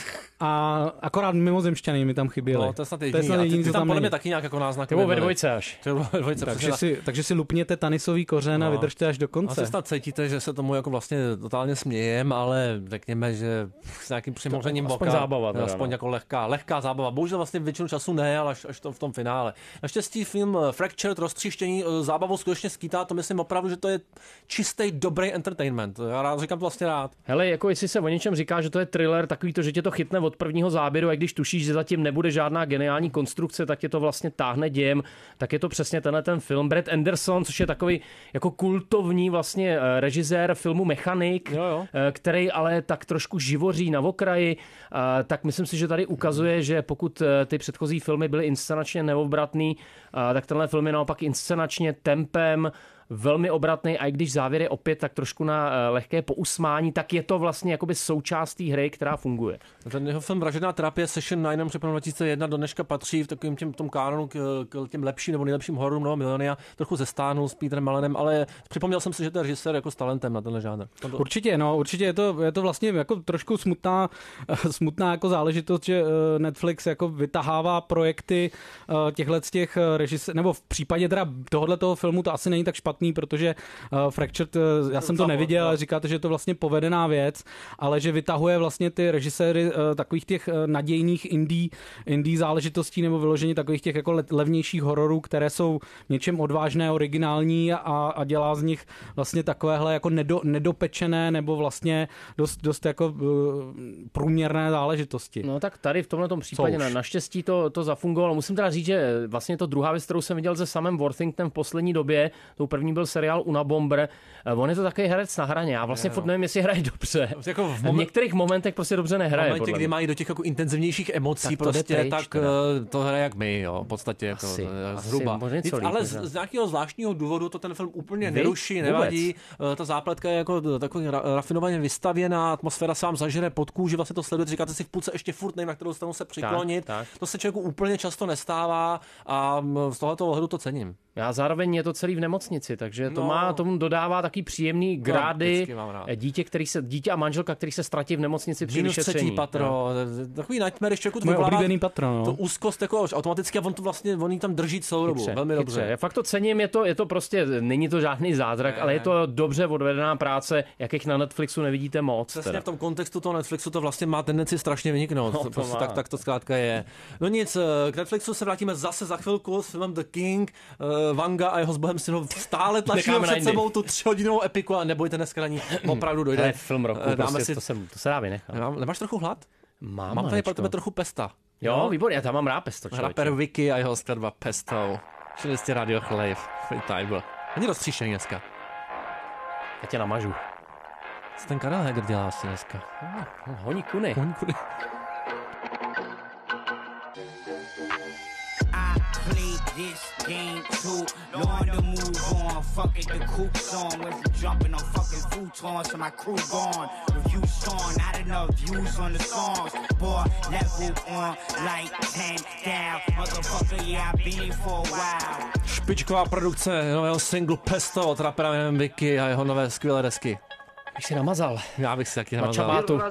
a akorát mimozemšťany mi tam chyběly.
No, to je snad jediný. To je snad jediný,
ty tam
podle mě taky nějak jako náznak.
To bylo ve dvojce až.
Ve dvojce,
takže, si, takže si lupněte tanisový kořen no. a vydržte až do konce.
Asi snad cítíte, že se tomu jako vlastně totálně smějem, ale řekněme, že s nějakým přimořením
boka. Aspoň zábava. Teda,
aspoň
no.
jako lehká, lehká zábava. Bohužel vlastně většinu času ne, ale až, až to v tom finále. Naštěstí film Fractured, roztříštění, zábavu skutečně skýtá, to myslím opravdu, že to je čistý dobrý entertainment. Já rád, říkám to vlastně rád.
Hele, jako jestli se o něčem říká, že to je thriller, takový to, že tě to chytne od prvního záběru, a když tušíš, že zatím nebude žádná geniální konstrukce, tak tě to vlastně táhne dějem, tak je to přesně tenhle ten film. Brad Anderson, což je takový jako kultovní vlastně režisér filmu Mechanik,
jo, jo.
který ale tak trošku živoří na okraji, tak myslím si, že tady ukazuje, že pokud ty předchozí filmy byly inscenačně neobratný, tak tenhle film je naopak inscenačně, tempem velmi obratný a i když závěr je opět tak trošku na lehké pousmání, tak je to vlastně jakoby součástí hry, která funguje.
Ten jeho film Vražedná terapie Session devět přepnu dva tisíce jedna do dneška patří v takovým těm tom kánonu k, k těm lepším nebo nejlepším hororům nového milénia. Trochu zestánul s Peterem Malenem, ale připomněl jsem si, že to je režisér jako s talentem na tenhle žánr. To...
Určitě, no, určitě je to, je to vlastně jako trošku smutná, smutná jako záležitost, že Netflix jako vytahává projekty těchhle z těch režisérů, nebo v případě teda tohohle toho filmu to asi není tak špatný, protože Fractured, já jsem to neviděl, ale říkáte, že je to vlastně povedená věc, ale že vytahuje vlastně ty režiséry takových těch nadějných indie, indie záležitostí nebo vyloženě takových těch jako levnějších hororů, které jsou něčem odvážné, originální a, a dělá z nich vlastně takovéhle jako nedo, nedopečené nebo vlastně dost, dost jako uh, průměrné záležitosti.
No tak tady v tomhle případě na, naštěstí to, to zafungovalo. Musím teda říct, že vlastně to druhá věc, kterou jsem viděl se samým Worthingtonem v poslední době, tou první byl seriál Unabomber. On je to takový herec na hraně. Já vlastně furt nevím, jestli hraje dobře.
Jako v,
moment... v některých momentech prostě dobře nehraje.
V momentě, kdy mají do těch jako intenzivnějších emocí, tak to prostě, pryč, tak teda. To hraje jak my, jo, v podstatě jako asi, zhruba. Asi, Nic, líp, ale z, z nějakého zvláštního důvodu to ten film úplně Vy? neruší, nevadí. Vůbec. Ta zápletka je jako takový rafinovaně vystavěná, atmosféra se vám zažere pod kůži, vlastně to sledujete, říkáte si v půlce ještě furt nevím, na kterou stranu se přiklonit. Tak, tak. To se člověku úplně často nestává a z tohoto ohledu to cením.
Já zároveň je to celý v nemocnici, takže to no. má tomu dodává taky příjemný grády. No, dítě, který se, dítě a manželka, který se ztratí v nemocnici při vyšetření.
Třetí patro, no. Takový nightmare, člověku to
vyvolává. Moje oblíbený patro, no.
To úzkost jako automaticky a on to vlastně, on jí tam drží celou dobu. Velmi
chytře.
dobře.
Já fakt to cením, je to, je to prostě, není to žádný zázrak, ne, ale je to dobře odvedená práce, jakých na Netflixu nevidíte moc.
Přesně
teda.
v tom kontextu toho Netflixu to vlastně má tendenci strašně vyniknout. No, to prostě tak, tak to zkrátka je. No nic, k Netflixu se vrátíme zase za chvilku s filmem The King, uh, Vanga a jeho s Bohem synu stále tlačí před sebou tu třihodinovou epiku a nebojte, dneska na ní opravdu dojde.
Ale film roku,
Dáme
prostě,
si...
to, se, to se dá vynechat.
Nemám, nemáš trochu hlad?
Mám,
mám tady pro tebe trochu pesta.
Jo, jo? Výborně, já tam mám rád pesto.
Rapper Vicky a jeho skladba Pesto. Šli jste Radio Chlejv. Free time byl. Není roztříšený dneska.
Já tě namažu.
Co ten Karel Heger dělá asi dneska?
No, honí kuny.
Honí kuny.
This game too, no one to move on. Fuck it, the coupe song. Went from jumping on fucking futons to my crew gone. Review song, not enough views on the songs. Boy, level on like ten down. Motherfucker, yeah, I've been for a while.
Špičková produkce nového singlu Pesto od rapera jménem Vicky a jeho nové skvělé desky.
Bych si namazal.
Já bych si taky namazal.
Na čabátu.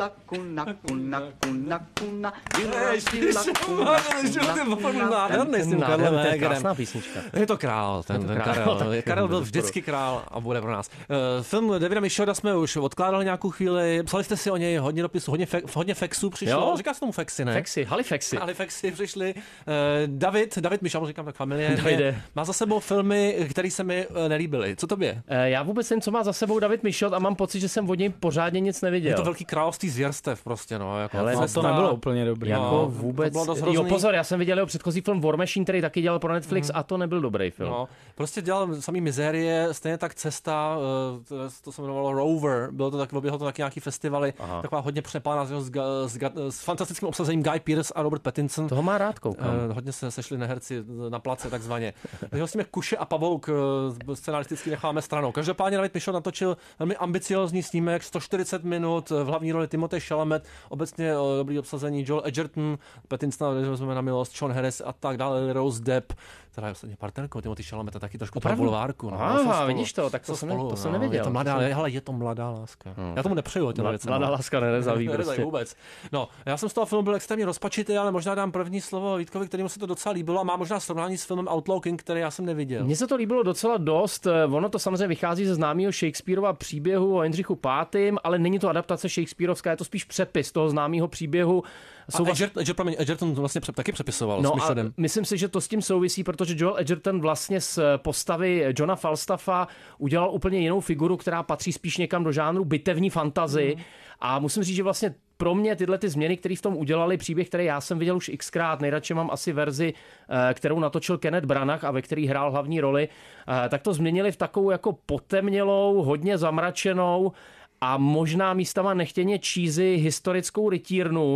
Krásná písnička.
Je to král, ten, ten Karel. Karel byl vždycky král a bude pro nás. Uh, film Davida Michaudda jsme už odkládali nějakou chvíli. Psali jste si o něj hodně dopisů, hodně, fe, hodně faxů přišlo. Říká se tomu faxy, ne?
Faxy, Halifaxy.
Halifaxy přišli. Uh, David, David Michaud, říkám tak familiárně, má za sebou filmy, které se mi uh, nelíbily. Co tobě?
Uh, já vůbec nevím, co má za sebou David Michaud a mám pocit, že jsem od něj pořádně nic neviděl.
Je to velký království zvěrstev prostě, no. Jako
hele, no, to nebylo úplně dobrý.
Jako no, vůbec. Jo, pozor, já jsem viděl jeho předchozí film War Machine, který taky dělal pro Netflix mm. a to nebyl dobrý film. No,
prostě dělal samý mizérie, stejně tak Cesta, to, to se jmenovalo Rover, bylo to tak, oběhlo to taky nějaký festivaly, Aha. taková hodně přepána s, s, s, s fantastickým obsazením Guy Pearce a Robert Pattinson.
Toho má rád, koukám.
Uh, hodně se sešli na herci na place takzvaně. Takže vlastně Kuše a Pavouk uh, scenaristicky necháme stranou. Každopádně David Michaud natočil velmi ambiciózní snímek, sto čtyřicet minut, v hlavní roli Timothée Chalamet, obecně uh, dobrý obsazení Joel Edgerton, Pattinson, jsme na milost, Sean Harris a tak dále, Rose Depp, která je ostatně partnerkou Timothée Chalamet, taky trošku na bulvárku. No,
Aha, vidíš to, tak to, jsem, spolu, to jsem neviděl.
Je to mladá, ale je to mladá láska. Hmm. Já tomu nepřeju těm věcem.
Mladá láska nerezaví prostě.
Vůbec. No, já jsem z toho filmu byl extrémně rozpačitý, ale možná dám první slovo Vítkovi, kterému se to docela líbilo a má možná srovnání s filmem Outlaw King, který já jsem neviděl.
Mně se to líbilo docela dost. Ono to samozřejmě vychází ze známého Shakespeareova příběhu o Jindřichu pátém, ale není to adaptace Shakespeareovská, je to spíš přepis toho známého příběhu.
A Edgerton, Edgerton, Edgerton vlastně taky přepisoval
no
s Michaudem.
A myslím si, že to s tím souvisí, protože Joel Edgerton vlastně z postavy Johna Falstaffa udělal úplně jinou figuru, která patří spíš někam do žánru bitevní fantasy. Mm. A musím říct, že vlastně pro mě tyhle ty změny, které v tom udělali, příběh, který já jsem viděl už xkrát, nejradši mám asi verzi, kterou natočil Kenneth Branagh a ve který hrál hlavní roli, tak to změnili v takovou jako potemnělou, hodně zamračenou a možná místama nechtěně cheesy historickou rytírnu.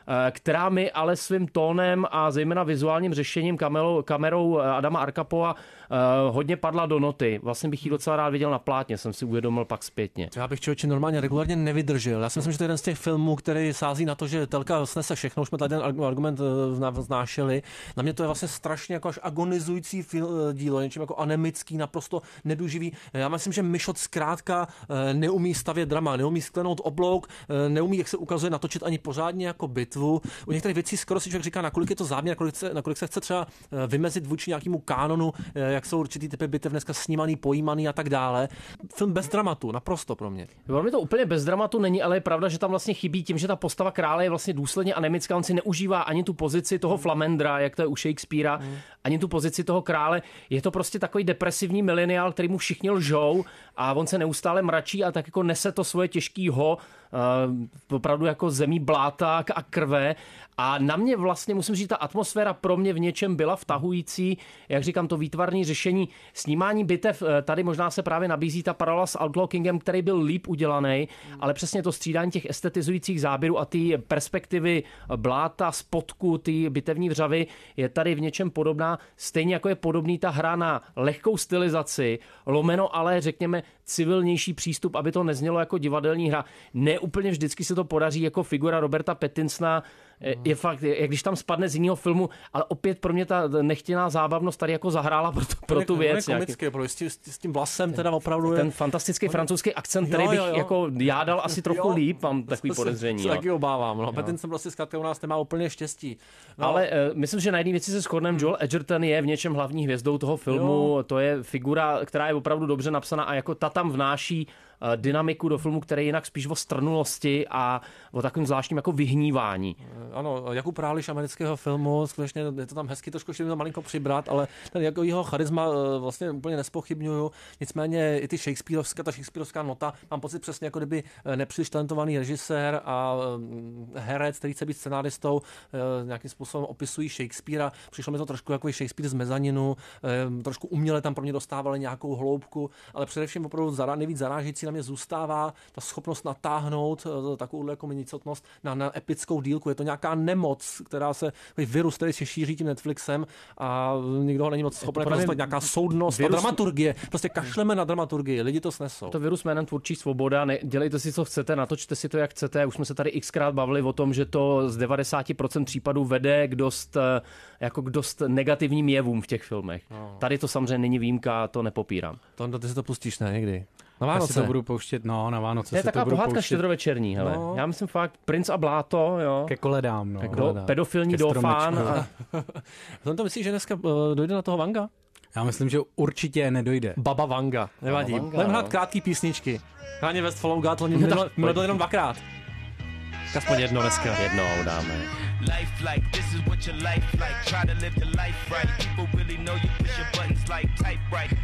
která mi ale svým tónem a zejména vizuálním řešením kamerou, kamerou Adama Arkapoa hodně padla do noty. Vlastně bych ji docela rád viděl na plátně, jsem si uvědomil pak zpětně.
Já bych člověče normálně regulárně nevydržel. Já si myslím, že to je jeden z těch filmů, který sází na to, že telka snese všechno. Už jsme tady ten argument vznášeli. Na mě to je vlastně strašně jako až agonizující dílo, něčím jako anemický, naprosto neduživý. Já myslím, že Mišot zkrátka neumí stavět drama, neumí sklenout oblouk, neumí, jak se ukazuje, natočit ani pořádně jako bitvu. U některých věcí skoro si člověk říká, nakolik je to záměr, nakolik se, nakolik se chce třeba vymezit vůči nějakému kánonu, jak jsou určitý typy bitev dneska snímaný, pojímaný a tak dále. Film bez dramatu, naprosto pro mě.
Velmi to úplně bez dramatu není, ale je pravda, že tam vlastně chybí tím, že ta postava krále je vlastně důsledně anemická, on si neužívá ani tu pozici toho Flamendra, jak to je u Shakespearea, mm. ani tu pozici toho krále. Je to prostě takový depresivní mileniál, který mu všichni lžou a on se neustále mračí a tak jako nese to svoje těžký ho, uh, opravdu jako zemí bláta a krve. A na mě vlastně, musím říct, ta atmosféra pro mě v něčem byla vtahující, jak říkám, to výtvarné řešení. Snímání bitev, tady možná se právě nabízí ta paralela s Outlaw Kingem, který byl líp udělaný, mm. ale přesně to střídání těch estetizujících záběrů a ty perspektivy bláta, spodku, ty bitevní vřavy je tady v něčem podobná. Stejně jako je podobný ta hra na lehkou stylizaci, lomeno ale řekněme civilnější přístup, aby to neznělo jako divadelní hra. Ne úplně vždycky se to podaří jako figura Roberta Pattinsona, je fakt, jak když tam spadne z jiného filmu, ale opět pro mě ta nechtěná zábavnost tady jako zahrála pro, to, pro tu věc.
To je komické, pro, s, s tím vlasem teda opravdu
ten
je...
francouzský francouzský akcent, který bych jo, jo. jako já dal asi trochu jo. líp, mám takový
to
podezření.
Se taky obávám, no. Pattinson prostě zkrátka u nás nemá úplně štěstí. No.
Ale uh, myslím, že na jedné věci se shodneme, Joel Edgerton je v něčem hlavní hvězdou toho filmu, jo. To je figura, která je opravdu dobře napsaná a jako ta tam vnáší dynamiku do filmu, který je jinak spíš o strnulosti a o takovým zvláštním jako vyhnívání.
Ano, Jakub Ráliš amerického filmu, skutečně je to tam hezky, trošku ještě to malinko přibrat, ale ten jako jeho charisma vlastně úplně nespochybňuju. Nicméně i ty Shakespeareovská, ta Shakespeareovská nota, mám pocit přesně jako kdyby nepříliš talentovaný režisér a herec, který chce být scenáristou, nějakým způsobem opisují Shakespearea. Přišlo mi to trošku jako Shakespeare z mezaninu, trošku uměle tam pro mě dostávali nějakou hloubku, ale především opravdu nejvíc zarážící na mě zůstává ta schopnost natáhnout takovou jako nicotnost na, na epickou dílku. Je to nějaká nemoc, která se, virus, který se šíří tím Netflixem a nikdo ho není moc schopen dostat, nějaká soudnost virus... a dramaturgie. Prostě kašleme na dramaturgii, lidi to snesou.
To virus jménem tvůrčí svoboda, ne, dělejte si, co chcete, natočte si to, jak chcete. Už jsme se tady xkrát bavili o tom, že to z devadesát procent případů vede k dost, jako k dost negativním jevům v těch filmech. No. Tady to samozřejmě není výjimka, to nepopírám.
To, ty si to pustíš, ne, někdy?
Na Vánoce. Já si to budu pouštět, no, na Vánoce.
To je taková pohádka štědrovečerní, hele. No. Já myslím fakt, Princ a bláto, jo.
Ke koledám, no.
Ke koledám. Do, pedofilní doufán. A...
to myslíš, že dneska uh, dojde na toho Vanga?
Já myslím, že určitě nedojde.
Baba Vanga, nevadí. Budeme hrát krátký písničky. Kanye West, Follow God, to minule byl jenom dvakrát. Aspoň jedno dneska.
Jedno dáme.
Life like this is what your life like. Try to live the life right. People really know you push your buttons like type right.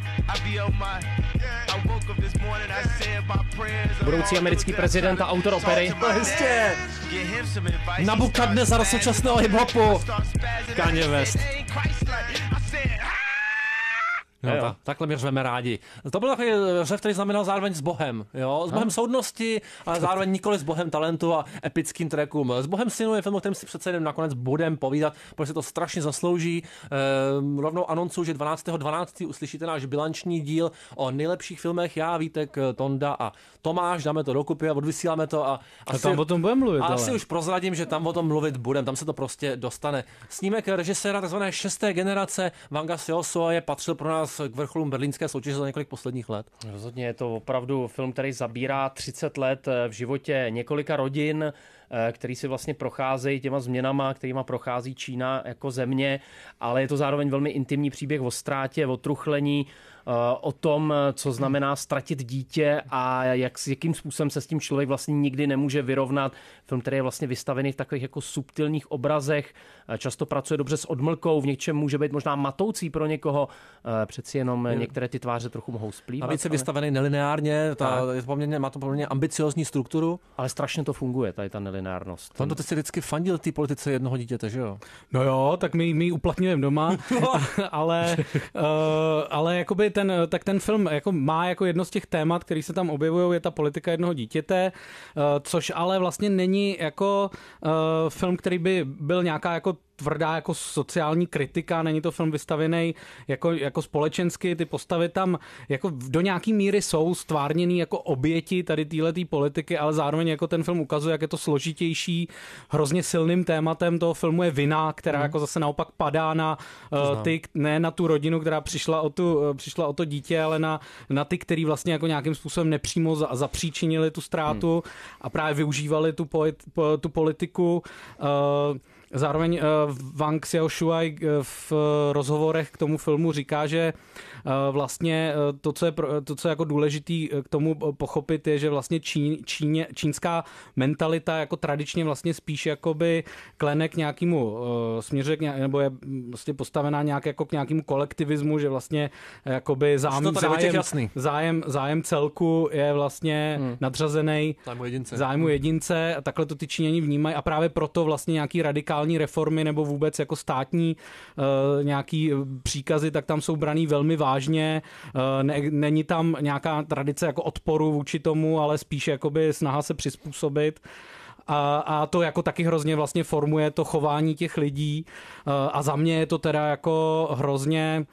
Budoucí americký prezident a autor opery.
Ještě! Nabukadnezar současného hip-hopu. Kanye West. No, tak, takhle my řveme rádi. To byl takový řev, který znamenal zároveň s Bohem. Jo? S Bohem soudnosti, ale zároveň nikoli s Bohem talentu a epickým trackům. S Bohem synu je film, o kterém si přece jen nakonec budem povídat, protože se to strašně zaslouží. Ehm, rovnou anoncu, že dvanáctého dvanáctého uslyšíte náš bilanční díl o nejlepších filmech. Já, Vítek, Tonda a Tomáš, dáme to dokupy a odvysíláme to. A,
a asi, tam o tom budeme mluvit.
A asi
ale.
už prozradím, že tam o tom mluvit budem, tam se to prostě dostane. Snímek režiséra tzv. šesté generace Vanga Siolsoaje patřil pro nás k vrcholům berlínské soutěže za několik posledních let.
Rozhodně je to opravdu film, který zabírá třicet let v životě několika rodin, který si vlastně procházejí těma změnama, kterýma prochází Čína jako země, ale je to zároveň velmi intimní příběh o ztrátě, o truchlení, o tom, co znamená ztratit dítě a jak, jakým způsobem se s tím člověk vlastně nikdy nemůže vyrovnat. Film, který je vlastně vystavený v takových jako subtilních obrazech, často pracuje dobře s odmlkou, v něčem může být možná matoucí pro někoho, přeci jenom některé ty tváře trochu mohou splývat.
A víc je vystavený nelineárně, ta, je poměrně, má to poměrně ambiciozní strukturu.
Ale strašně to funguje, tady ta nelineární lineárnost.
Tondo, ty jsi vždycky fandil té politice jednoho dítěte, že jo?
No jo, tak my, my ji uplatňujeme doma, ale, uh, ale jakoby ten, tak ten film jako má jako jedno z těch témat, který se tam objevují, je ta politika jednoho dítěte, uh, což ale vlastně není jako uh, film, který by byl nějaká jako tvrdá jako sociální kritika, není to film vystavěný jako, jako společensky, ty postavy tam jako do nějaký míry jsou stvárněný jako oběti tady téhletý politiky, ale zároveň jako ten film ukazuje, jak je to složitější. Hrozně silným tématem toho filmu je vina, která mm. jako zase naopak padá na uh, ty, ne na tu rodinu, která přišla o, tu, uh, přišla o to dítě, ale na, na ty, který vlastně jako nějakým způsobem nepřímo za, zapříčinili tu ztrátu mm. a právě využívali tu, polit, po, tu politiku. Uh, Zároveň uh, Wang Xiaoshuai v rozhovorech k tomu filmu říká, že uh, vlastně uh, to, co je, pro, to, co je jako důležitý k tomu pochopit, je, že vlastně Čín, Číně, čínská mentalita jako tradičně vlastně spíš jakoby klene k nějakému uh, směře, k nějak, nebo je vlastně postavená nějak jako k nějakému kolektivismu, že vlastně jakoby zájem, zájem, zájem, zájem celku je vlastně hmm. nadřazený
zájmu jedince.
zájmu jedince a takhle to ty Číňani vnímají a právě proto vlastně nějaký radikální reformy nebo vůbec jako státní uh, nějaký příkazy, tak tam jsou braný velmi vážně. Uh, ne, není tam nějaká tradice jako odporu vůči tomu, ale spíš jakoby snaha se přizpůsobit. A, a to jako taky hrozně vlastně formuje to chování těch lidí. Uh, a za mě je to teda jako hrozně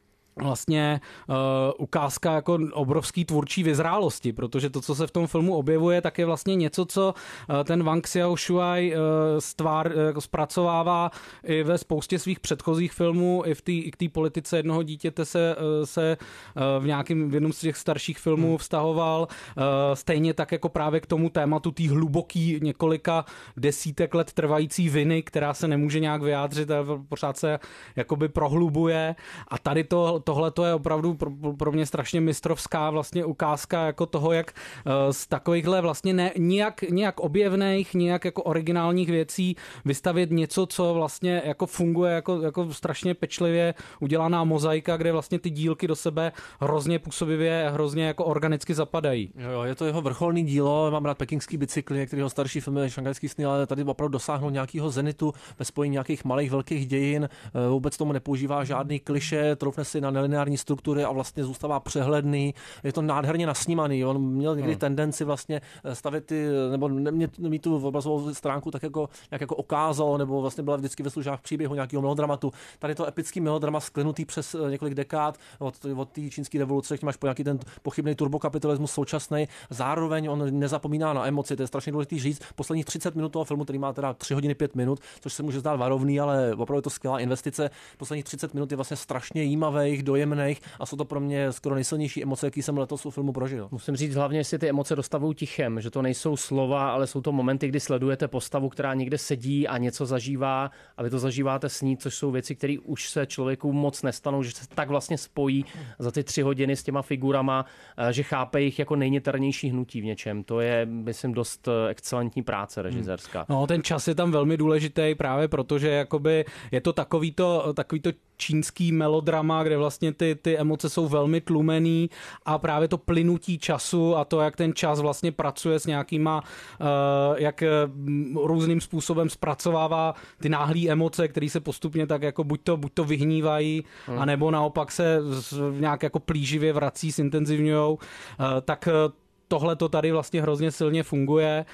vlastně uh, ukázka jako obrovský tvůrčí vyzrálosti, protože to, co se v tom filmu objevuje, tak je vlastně něco, co uh, ten Wang Xiaoshuai uh, stvár, uh, jako zpracovává i ve spoustě svých předchozích filmů, i v té politice jednoho dítěte se, uh, se uh, v nějakém v jednom z těch starších filmů hmm. vztahoval. Uh, stejně tak jako právě k tomu tématu té hluboký několika desítek let trvající viny, která se nemůže nějak vyjádřit a pořád se jakoby prohlubuje. A tady to tohle to je opravdu pro, pro mě strašně mistrovská vlastně ukázka jako toho, jak uh, z takovýchhle vlastně ne, nijak, nijak objevných, nijak jako originálních věcí vystavět něco, co vlastně jako funguje jako, jako strašně pečlivě udělaná mozaika, kde vlastně ty dílky do sebe hrozně působivě, hrozně jako organicky zapadají.
Jo, jo, je to jeho vrcholný dílo, mám rád Pekingský bicykl, některého starší film je Šanghajský sny, ale tady opravdu dosáhnul nějakého zenitu ve spojení nějakých malých velkých dějin, vůbec tomu nepoužívá žádný klišé, troufne si na nelineární struktury a vlastně zůstává přehledný. Je to nádherně nasnímaný. On měl někdy hmm. tendenci vlastně stavět ty, nebo mít tu obrazovou stránku tak jako, jak jako okázalo, nebo vlastně byla vždycky ve službách příběhu nějakého melodramatu. Tady to epický melodrama sklenutý přes několik dekád od, od té čínské revoluce, máš po nějaký ten pochybný turbokapitalismus současný. Zároveň on nezapomíná na emoci, to je strašně důležitý říct. Posledních třicet minut toho filmu, který má teda tři hodiny pět minut, což se může zdát varovný, ale opravdu je to skvělá investice. Posledních třicet minut je vlastně strašně jímavých, dojemných a jsou to pro mě skoro nejsilnější emoce, jaký jsem letos u filmu prožil.
Musím říct hlavně, jestli ty emoce dostavují tichem, že to nejsou slova, ale jsou to momenty, kdy sledujete postavu, která někde sedí a něco zažívá a vy to zažíváte s ní, což jsou věci, které už se člověku moc nestanou, že se tak vlastně spojí za ty tři hodiny s těma figurama, že chápe jich jako nejniternější hnutí v něčem. To je, myslím, dost excelentní práce režisérská.
No, ten čas je tam velmi důležitý právě protože jakoby je to takový to, takový to čínský melodrama, kde vlastně ty, ty emoce jsou velmi tlumený a právě to plynutí času a to, jak ten čas vlastně pracuje s nějakýma, uh, jak různým způsobem zpracovává ty náhlé emoce, které se postupně tak jako buď to, buď to vyhnívají, hmm. anebo naopak se nějak jako plíživě vrací, zintenzivňujou, uh, tak tohle to tady vlastně hrozně silně funguje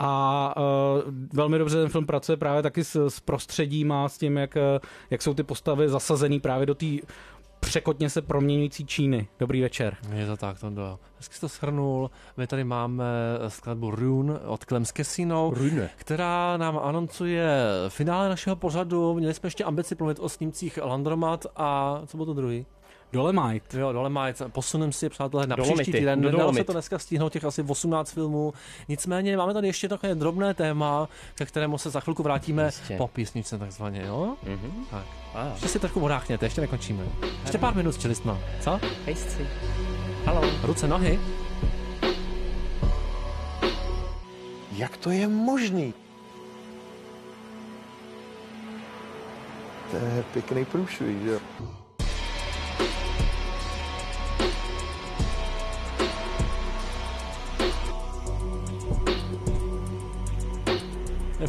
a uh, velmi dobře ten film pracuje právě taky s, s prostředím a s tím, jak, jak jsou ty postavy zasazený právě do té překotně se proměňující Číny. Dobrý večer.
Je to tak, Tondo. Hezky jsi to shrnul. My tady máme skladbu Rune od Clems Casino,
Rune.
která nám anoncuje finále našeho pořadu. Měli jsme ještě ambici mluvit o snímcích Landromat a co bylo to druhý?
Dolemite.
Jo, Dolemite. Posunem si, přátelé, na
Dolomity.
příští týden.
Do
Nedalo se to dneska stihnout těch asi osmnáct filmů. Nicméně máme tady ještě takové drobné téma, ke kterému se za chvilku vrátíme
Jistě.
po písničce takzvaně, jo?
Mm-hmm.
Tak.
Ah.
Ještě si trochu odráchněte, ještě nekončíme. Ještě pár minut s čelistma. Co?
Hejsci. Haló.
Ruce, nohy.
Jak to je možný? To je pěkný průšvih, že jo?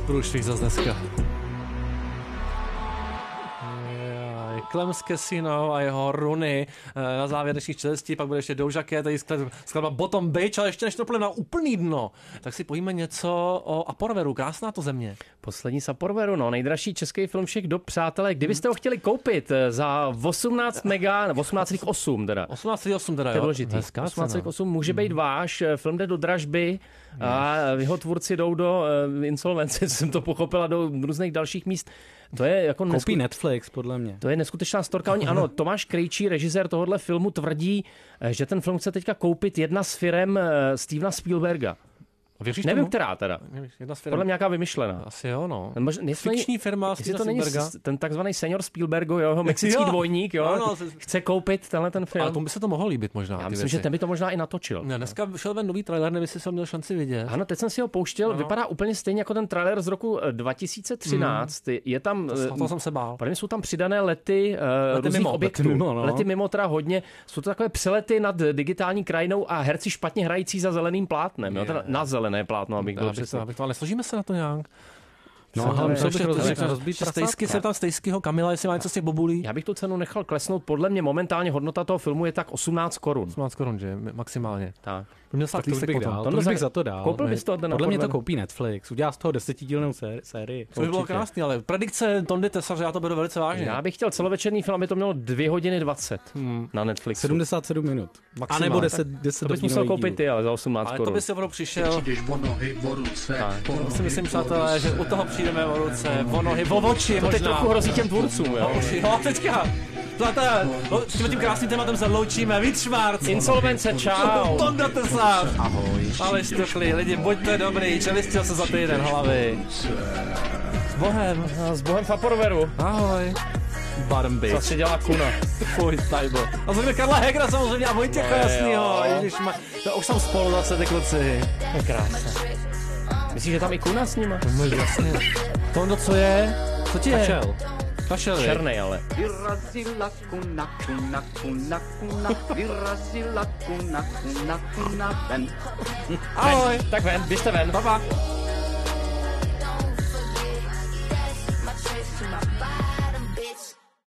průšvih zase dneska. Clem's Casino a jeho runy na závěr dnešních čelistí, pak bude ještě Doja Cat, tady skladba Bottom Bitch, ale ještě než to na úplný dno, tak si pojíme něco o Aporveru, krásná to země.
Poslední z Aporveru, no, nejdražší český film všech dob, přátelé, kdybyste ho chtěli koupit za osmnáct mega, osmnáct celá osm teda.
osmnáct celá osm teda,
jo. To je důležitý. osmnáct celá osm může být váš, film jde do dražby a jeho tvůrci jdou do insolvence, co jsem to pochopila, do různých dalších míst. To je jako
nesku... Koupí Netflix, podle mě.
To je neskutečná storka. Oni, ano, Tomáš Krejčí, režisér tohohle filmu, tvrdí, že ten film chce teďka koupit jedna z firem Stevena Spielberga.
Věříš
Nevím,
tomu?
která teda.
Jedna z firm.
Podle mě nějaká vymyšlená.
Asi jo, no.
Fikční
firma
Stevena to není ten takzvaný senior Spielbergo, jo, jeho mexický jo. dvojník, jo, ano, chce koupit tenhle ten film.
Ale tomu by se to mohlo líbit možná.
Já myslím, věci. že ten by to možná i natočil.
Ne, dneska vyšel ven nový trailer, nevím, jestli jsem měl šanci vidět.
Ano, teď jsem si ho pouštěl, ano. Vypadá úplně stejně jako ten trailer z roku dva tisíce třináct. Hmm. Je tam...
To, to jsem se bál.
Podle mě jsou tam přidané lety, lety různých mimo, objektů. Lety mimo, no. Lety mimo teda hodně. Jsou to takové přelety nad digitální krajinou a herci špatně hrající za zeleným plátnem. Jo, teda na zelené plátno, abych byl přesně.
Ale nesložíme se na to nějak.
No, ale musel bych rozbít
Stejsky, se tam Stejskýho Kamila, jestli má něco z těch bobulí.
Já bych tu cenu nechal klesnout. Podle mě momentálně hodnota toho filmu je tak osmnáct korun.
osmnáct korun, že? Maximálně.
Tak.
Měl stát lístek potom.
To bych za to dál.
Koupil bys to?
Podle mě to koupí Netflix. Udělá z toho desetidílnou sérii.
To by bylo krásný, ale predikce Tondy Tesaře, já to beru velice vážně.
Já bych chtěl celovečerní film, aby to mělo dvě hodiny dvacet
hmm.
na Netflixu.
sedmdesát sedm minut.
Maximál.
A nebo deset, deset
to bys musel koupit ty, ale za osmnáct korun.
Ale to by si opravdu přišel. To si myslím, přátelé, že u toho přijdeme o ruce, o nohy, o oči možná.
To teď trochu hrozí těm tvůrcům, jo?
O oči, jo, teďka. Přátelé, s tím krásným tématem se loučíme. Vít Švarc.
Insolvence, čau.
Tonda Tesař.
Ahoj.
Ale štuchli, lidi, buďte dobrý, čelistil se za týden hlavy. S Bohem.
S Bohem v Aporveru.
Ahoj. Bottom bitch.
Co si dělá Kuna?
Fuj, tajbo. A zvíme Karla Hegera samozřejmě a Vojtěcha Jasnýho. Ježišma, to už jsem spolu zase ty kluci.
To je krásné. Myslíš, že tam i Kuna s nima?
No jasně. Tondo, co je? Co ti je?
Kašel.
Kašel je.
Černej, ale.
Vyrazila kuna, kuna, kuna, kuna, vyrazila kuna, kuna, kuna, ven.
Ahoj.
Tak ven, běžte ven.
Pa, pa.